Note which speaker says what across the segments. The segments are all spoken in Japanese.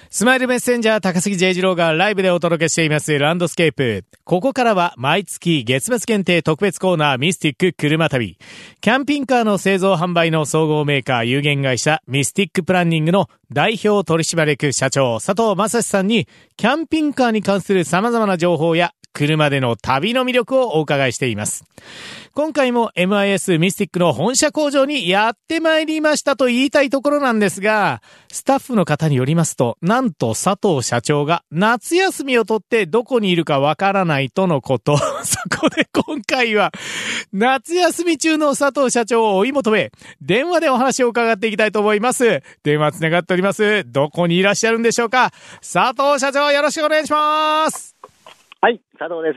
Speaker 1: スマイルメッセンジャー高杉 J 次郎がライブでお届けしていますランドスケープ。ここからは毎月月末限定特別コーナーミスティック車旅。キャンピングカーの製造販売の総合メーカー有限会社ミスティックプランニングの代表取締役社長佐藤正史さんにキャンピングカーに関する様々な情報や車での旅の魅力をお伺いしています。今回も MIS ミスティックの本社工場にやってまいりましたと言いたいところなんですが、スタッフの方によりますと、なんと佐藤社長が夏休みを取ってどこにいるかわからないとのこと。そこで今回は夏休み中の佐藤社長を追い求め、電話でお話を伺っていきたいと思います。電話つながっております。どこにいらっしゃるんでしょうか。佐藤社長、よろしくお願いします。
Speaker 2: はい、佐藤です。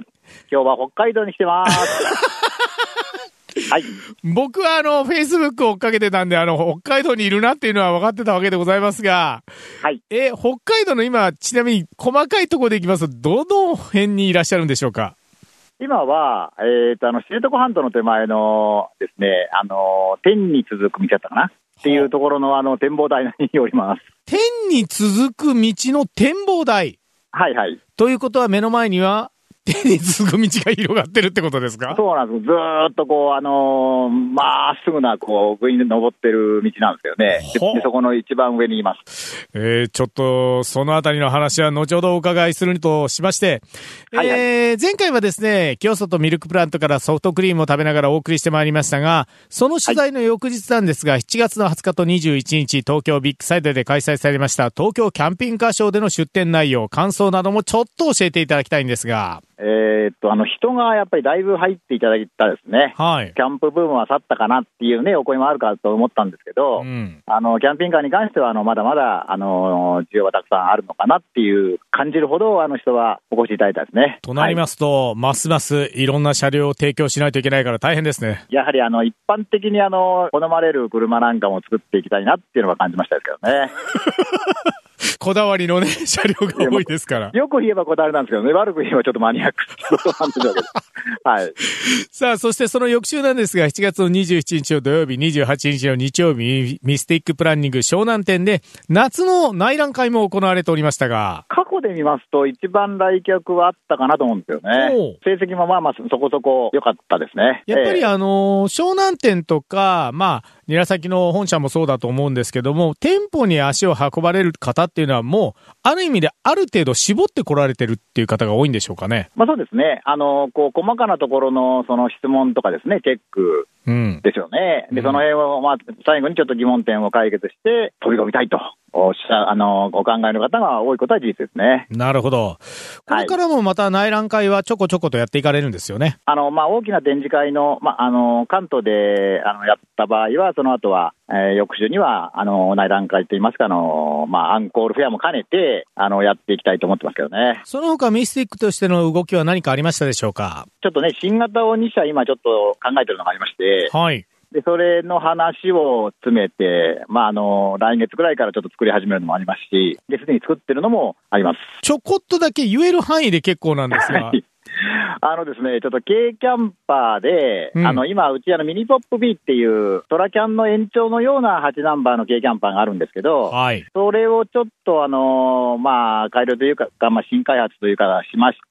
Speaker 2: 今日は北海道に来てます。はい。
Speaker 1: 僕はFacebook を追っかけてたんで、北海道にいるなっていうのは分かってたわけでございますが、
Speaker 2: はい。
Speaker 1: 北海道の今、ちなみに細かいところでいきますと、どの辺にいらっしゃるんでしょうか。
Speaker 2: 今は、知床半島の手前のですね、天に続く道だったかなっていうところの展望台におります。
Speaker 1: 天に続く道の展望台。
Speaker 2: はいはい。
Speaker 1: ということは目の前には天に続く道が広がってるってことですか？
Speaker 2: そうなんです。ずーっとこう、まっすぐな、こう、上に登ってる道なんですよね。でそこの一番上にいます。
Speaker 1: ちょっと、そのあたりの話は後ほどお伺いするとしまして、はいはい、前回はですね、清里ミルクプラントからソフトクリームを食べながらお送りしてまいりましたが、その取材の翌日なんですが、7月の20日と21日、東京ビッグサイトで開催されました東京キャンピングカーショーでの出展内容、感想などもちょっと教えていただきたいんですが。
Speaker 2: 人がやっぱりだいぶ入っていただいたですね、
Speaker 1: はい、
Speaker 2: キャンプブームは去ったかなっていうね、お声もあるかと思ったんですけど、キャンピングカーに関してはまだまだ需要がたくさんあるのかなっていう感じるほど人はお越しいただいたですね。
Speaker 1: となりますと、はい、ますますいろんな車両を提供しないといけないから大変ですね。
Speaker 2: やはり一般的に好まれる車なんかも作っていきたいなっていうのは感じましたですけどね。
Speaker 1: こだわりのね、車両が多いですから。
Speaker 2: よく言えばこだわりなんですけどね、悪く言えばちょっとマニアックなことなんでしょうけど。はい。
Speaker 1: さあ、そしてその翌週なんですが、7月の27日の土曜日、28日の日曜日、ミスティックプランニング湘南店で、夏の内覧会も行われておりましたが。
Speaker 2: 過去で見ますと、一番来客はあったかなと思うんですよね。成績もまあまあそこそこ良かったですね。
Speaker 1: やっぱり湘南店とか、まあ、韮崎の本社もそうだと思うんですけども、店舗に足を運ばれる方っていうのはもう、ある意味である程度絞って来られてるっていう方が多いんでしょうかね。
Speaker 2: まあそうですね。こう、細かなところのその質問とかですね、チェックですよね。で、その辺を、まあ、最後にちょっと疑問点を解決して、飛び込みたいと。お考えの方が多いことは事実ですね。
Speaker 1: なるほど。これからもまた内覧会はちょこちょことやっていかれるんですよね。
Speaker 2: まあ、大きな展示会の、関東でやった場合は、その後は、翌週には内覧会といいますか、アンコールフェアも兼ねてやっていきたいと思ってますけどね。
Speaker 1: その他ミスティックとしての動きは何かありましたでしょうか？
Speaker 2: ちょっとね、新型を2社今ちょっと考えてるのがありまして、
Speaker 1: はい。
Speaker 2: で、それの話を詰めて、来月ぐらいからちょっと作り始めるのもありますし、で、すでに作ってるのもあります。
Speaker 1: ちょこっとだけ言える範囲で結構なんですが。
Speaker 2: ですね、ちょっと軽キャンパーで、今、うちミニポップ B っていうトラキャンの延長のような8ナンバーの軽キャンパーがあるんですけど、
Speaker 1: はい、
Speaker 2: それをちょっと改良というか、新開発というかしまして、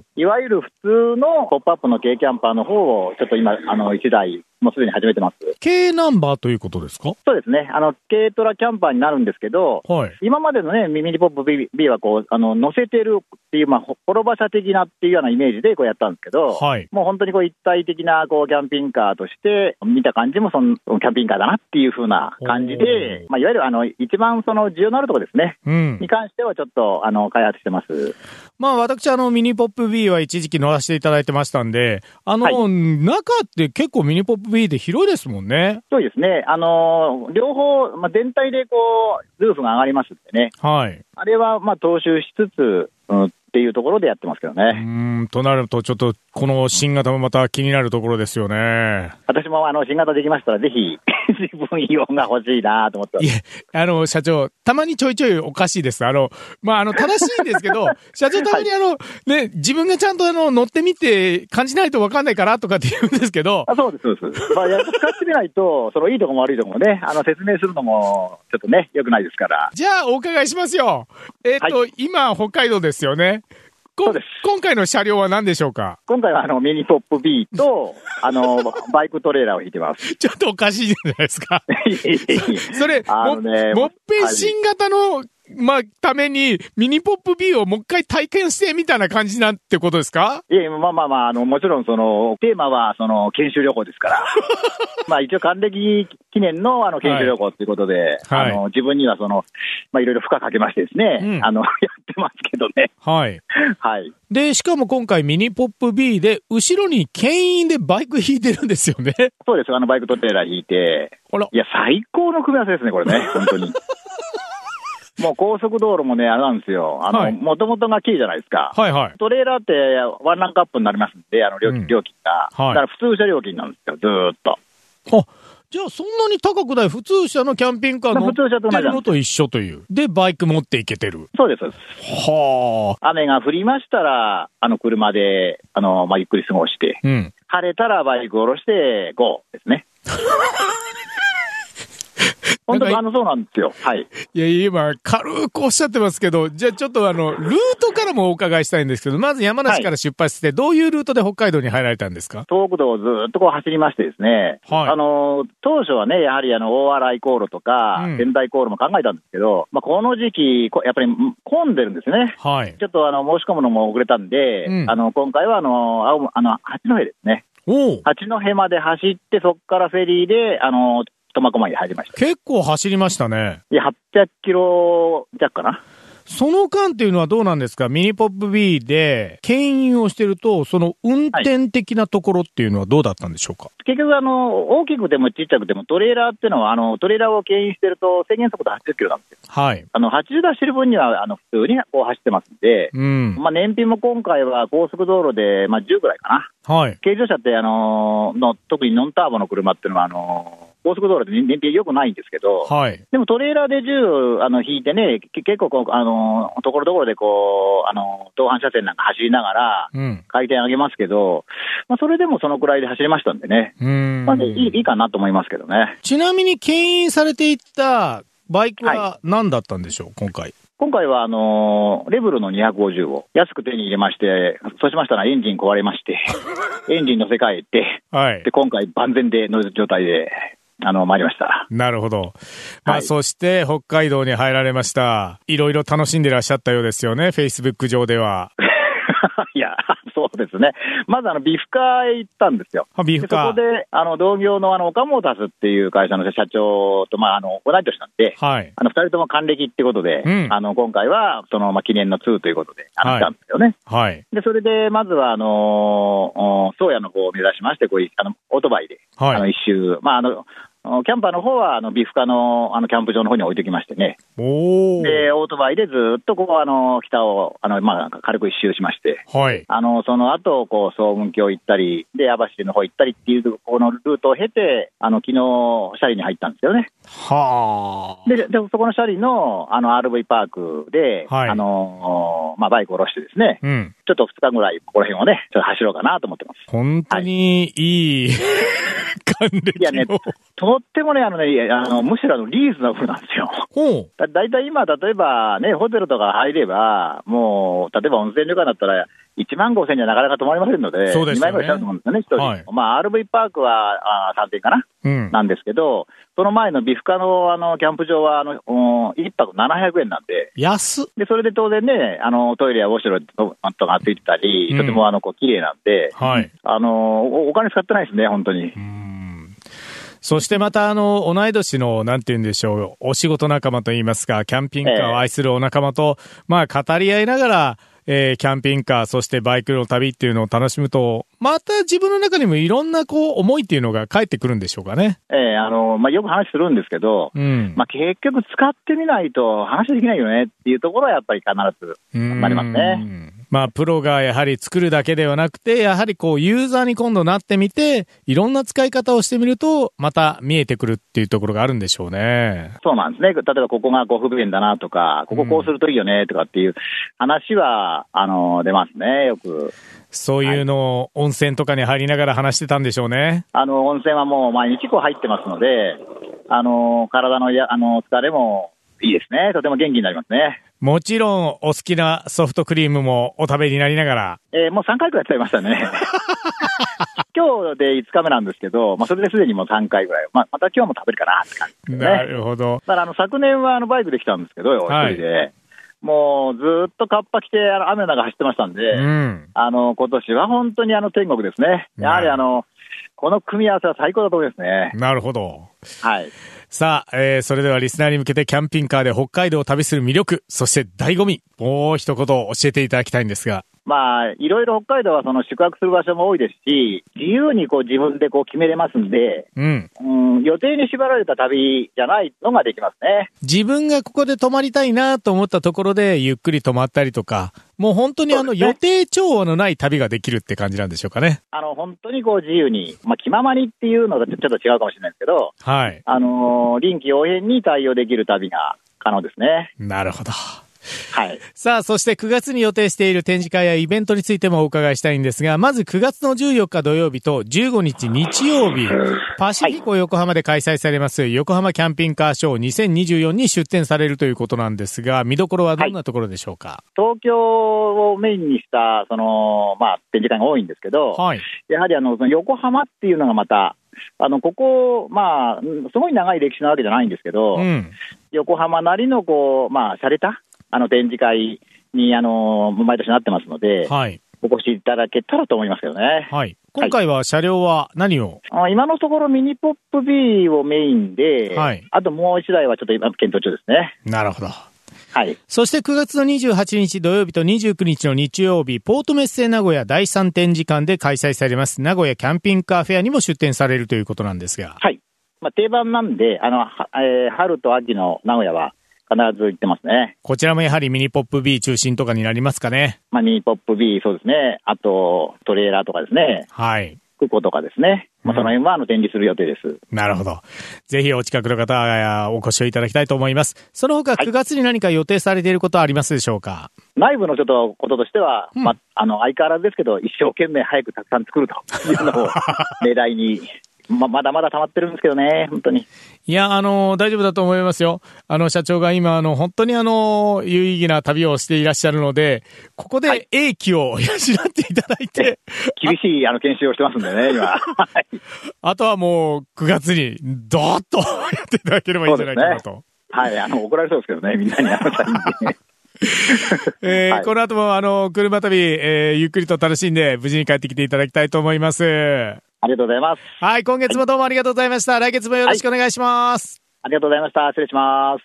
Speaker 2: いわゆる普通のポップアップの軽キャンパーの方をちょっと今、1台、もうすでに始めてます。
Speaker 1: 軽ナンバーということですか？
Speaker 2: そうですね。軽トラキャンパーになるんですけど、
Speaker 1: はい、
Speaker 2: 今までのね、ミニポップ B はこう、乗せてるっていう、滅場車的なっていうようなイメージでこうやったんですけど、
Speaker 1: はい、
Speaker 2: もう本当にこう一体的なこうキャンピングカーとして、見た感じもキャンピングカーだなっていう風な感じで、いわゆる一番その需要のあるところですね、に関してはちょっと開発してます。
Speaker 1: まあ私ミニポップ B は一時期乗らせていただいてましたんで、はい、中って結構ミニポップ B で広いですもんね。
Speaker 2: そうですね。両方、全体でこう、ルーフが上がりますんでね。
Speaker 1: はい。
Speaker 2: あれは踏襲しつつ、ってっていうところでやってますけどね。
Speaker 1: となると、ちょっとこの新型もまた気になるところですよね。
Speaker 2: 私も新型できましたら、ぜひ、自分用が欲しいなと思ってます。
Speaker 1: いえ、社長、たまにちょいちょいおかしいです。正しいんですけど、社長たまに自分がちゃんと乗ってみて感じないと分かんないからとかって言うんですけど。
Speaker 2: そうです、そうです。使ってみないと、いいとこも悪いとこもね、説明するのも、ちょっとね、良くないですから。
Speaker 1: じゃあ、お伺いしますよ。今、北海道ですよね。
Speaker 2: そうです。
Speaker 1: 今回の車両は何でしょうか？
Speaker 2: 今回はミニポップ B と、バイクトレーラーを引いてます。
Speaker 1: ちょっとおかしいじゃないですか。それ、もっぺん新型の、ために、ミニポップ B をもう一回体験してみたいな感じなんてことですか？
Speaker 2: いや、もちろんテーマは研修旅行ですから。一応還暦記念の研修旅行ということで、自分にはいろいろ負荷かけましてですね、やってますけどね。
Speaker 1: はい。
Speaker 2: はい。
Speaker 1: で、しかも今回ミニポップ B で、後ろに牽引でバイク引いてるんですよね。
Speaker 2: そうです。バイクトレーラー引いて。いや、最高の組み合わせですね、これね。本当に。もう高速道路もね、あれなんですよ。もともとがキーじゃないですか。
Speaker 1: はいはい。
Speaker 2: トレーラーってワンランクアップになりますんで、料金が。
Speaker 1: はい。
Speaker 2: だから普通車料金なんですよ、ずーっと。
Speaker 1: じゃあそんなに高くない普通車のキャンピングカー乗ってるのと一緒という。で、バイク持っていけてる。
Speaker 2: そうです、そうです。はあ。雨が降りましたら、車で、ゆっくり過ごして、晴れたらバイクを下ろして、ゴーですね。本当にそうなんですよ。はい。
Speaker 1: いや、今、軽くおっしゃってますけど、じゃあちょっとルートからもお伺いしたいんですけど、まず山梨から出発して、どういうルートで北海道に入られたんですか？
Speaker 2: 東北道をずっと走りましてですね、はい、当初はね、やはり大洗航路とか、仙台航路も考えたんですけど、この時期、やっぱり混んでるんですね。
Speaker 1: はい。
Speaker 2: ちょっと申し込むのも遅れたんで、今回は八戸ですね。八戸まで走って、そこからフェリーで、苫小牧に入りました。
Speaker 1: 結構走りましたね。
Speaker 2: いや、800キロ弱かな。
Speaker 1: その間っていうのはどうなんですか？ミニポップ B で牽引をしてると、その運転的なところっていうのはどうだったんでしょうか？
Speaker 2: 結局大きくてもちっちゃくてもトレーラーっていうのはトレーラーを牽引してると制限速度80キロなんですよ。
Speaker 1: はい。
Speaker 2: 80出してる分には普通にこう走ってますんで、燃費も今回は高速道路で10ぐらいかな。はい。軽自動車って特にノンターボの車っていうのは高速道路で燃費良くないんですけど、はい、でもトレーラーで10引いてね、結構ところどころで同伴車線なんか走りながら回転上げますけど、それでもそのくらいで走りましたんでね、いいかなと思いますけどね。
Speaker 1: ちなみに牽引されていったバイクは何だったんでしょう、今回。
Speaker 2: 今回はレブルの250を安く手に入れまして、そうしましたらエンジン壊れまして、エンジン乗せ替えて、はい、で今回万全で乗る状態で、参りました。
Speaker 1: なるほど。そして北海道に入られました。いろいろ楽しんでらっしゃったようですよね、Facebook 上では。
Speaker 2: いや、そうですね。まずビフカへ行ったんですよ。
Speaker 1: ビフカ。
Speaker 2: そこで、同業のオカモータスっていう会社の社長と、同い年なんで、はい。二人とも還暦ってことで、今回は、記念の2ということで、来たんですよね。はい。で、それで、まずは、宗谷の方を目指しまして、オートバイで、一周、キャンパーの方はビフカのキャンプ場の方に置いてきましてね。で、オートバイでずっと北を軽く一周しまして、はい。その後、層雲峡行ったり、で、網走の方行ったりっていう、このルートを経て、昨日、シャリに入ったんですよね。はあ。で、そこのシャリの、RV パークで、はい。バイクを下ろしてですね、ちょっと2日ぐらい、ここら辺をね、ちょっと走ろうかなと思ってます。
Speaker 1: 本当にいい、還暦の。
Speaker 2: いやね、とってもね、むしろリーズナブルなんですよ。だいたい今、例えばね、ホテルとか入れば、もう、例えば温泉旅館だったら、1万5千じゃなかなか泊まりませんので、
Speaker 1: そうですよね、
Speaker 2: 2万円ぐらいしちゃうと思うんですよね、1人。はい、RV パークは3点かな、なんですけど、その前のビフカのキャンプ場は1泊700円なんで、
Speaker 1: 安っ。
Speaker 2: で、それで当然ね、トイレやウォシュレットとかついてたり、とても綺麗なんで、はい、お金使ってないですね、本当に。
Speaker 1: そしてまた同い年の、なんて言うんでしょう、お仕事仲間といいますか、キャンピングカーを愛するお仲間と、語り合いながら、キャンピングカー、そしてバイクの旅っていうのを楽しむと、また自分の中にもいろんな思いっていうのが返ってくるんでしょうかね。
Speaker 2: よく話するんですけど、結局使ってみないと話できないよねっていうところはやっぱり必ずありますね。
Speaker 1: まあ、プロがやはり作るだけではなくて、やはりこう、ユーザーに今度なってみて、いろんな使い方をしてみると、また見えてくるっていうところがあるんでしょうね。
Speaker 2: そうなんですね。例えばここが不便だなとか、ここするといいよねとかっていう話は、出ますね、よく。
Speaker 1: そういうのを温泉とかに入りながら話してたんでしょうね。
Speaker 2: 温泉はもう毎日入ってますので、体の疲れもいいですね。とても元気になりますね。
Speaker 1: もちろん、お好きなソフトクリームもお食べになりながら。
Speaker 2: もう3回くらい食べましたね。今日で5日目なんですけど、それですでにもう3回ぐらい。また今日も食べるかなって感じですね。
Speaker 1: なるほど。
Speaker 2: だから昨年はバイクで来たんですけど、一人で。もうずっとカッパ着て雨の中走ってましたんで、今年は本当に天国ですね。やはりこの組み合わせは最高だと思いますね。
Speaker 1: なるほど。
Speaker 2: はい。
Speaker 1: さあ、それではリスナーに向けてキャンピングカーで北海道を旅する魅力、そして醍醐味、もう一言教えていただきたいんですが。
Speaker 2: いろいろ北海道は宿泊する場所も多いですし、自由に自分で決めれますんで、予定に縛られた旅じゃないのができますね。
Speaker 1: 自分がここで泊まりたいなと思ったところでゆっくり泊まったりとか、もう本当に予定調和のない旅ができるって感じなんでしょうかね。
Speaker 2: 本当に自由に、気ままにっていうのがちょっと違うかもしれないですけど、
Speaker 1: はい。
Speaker 2: 臨機応変に対応できる旅が可能ですね。
Speaker 1: なるほど。
Speaker 2: はい。
Speaker 1: さあ、そして9月に予定している展示会やイベントについてもお伺いしたいんですが、まず9月の14日土曜日と15日日曜日、パシフィコ横浜で開催されます横浜キャンピングカーショー2024に出展されるということなんですが、見どころはどんなところでしょうか？
Speaker 2: 東京をメインにした展示会が多いんですけど、やはり横浜っていうのがまた、ここ、すごい長い歴史なわけじゃないんですけど、横浜なりの洒落た展示会に毎年なってますので、お越しいただけたらと思いますけどね。
Speaker 1: 今回は車両は何を？
Speaker 2: 今のところミニポップ B をメインで、あともう一台はちょっと今検討中ですね。
Speaker 1: なるほど。
Speaker 2: はい。
Speaker 1: そして9月の28日土曜日と29日の日曜日、ポートメッセ名古屋第3展示館で開催されます名古屋キャンピングカーフェアにも出展されるということなんですが。
Speaker 2: はい。定番なんで、春と秋の名古屋は必ず行ってますね。こ
Speaker 1: ちらもやはりミニポップ B 中心とかになりますかね。
Speaker 2: ミニポップ B、そうですね。あと、トレーラーとかですね。空港とかですね。その辺は展示する予定です。
Speaker 1: なるほど。ぜひお近くの方はお越しをいただきたいと思います。その他9月に何か予定されていることはありますでしょうか？
Speaker 2: 内部のちょっとこととしては、相変わらずですけど、一生懸命早くたくさん作るというのを狙いに。まだまだ溜まってるんですけどね、本当に。
Speaker 1: いや、大丈夫だと思いますよ。社長が今、本当に有意義な旅をしていらっしゃるので、ここで英気を養っていただいて。
Speaker 2: 厳しい研修をしてますんでね、今。
Speaker 1: あとはもう、9月に、ドーッとやっていただければいいんじゃないかなと。
Speaker 2: 怒られそうですけどね、みんなに
Speaker 1: この後も車旅、ゆっくりと楽しんで無事に帰ってきていただきたいと思います。
Speaker 2: ありがとうございます。
Speaker 1: 今月もどうもありがとうございました。来月もよろしくお願いします。
Speaker 2: ありがとうございました。失礼します。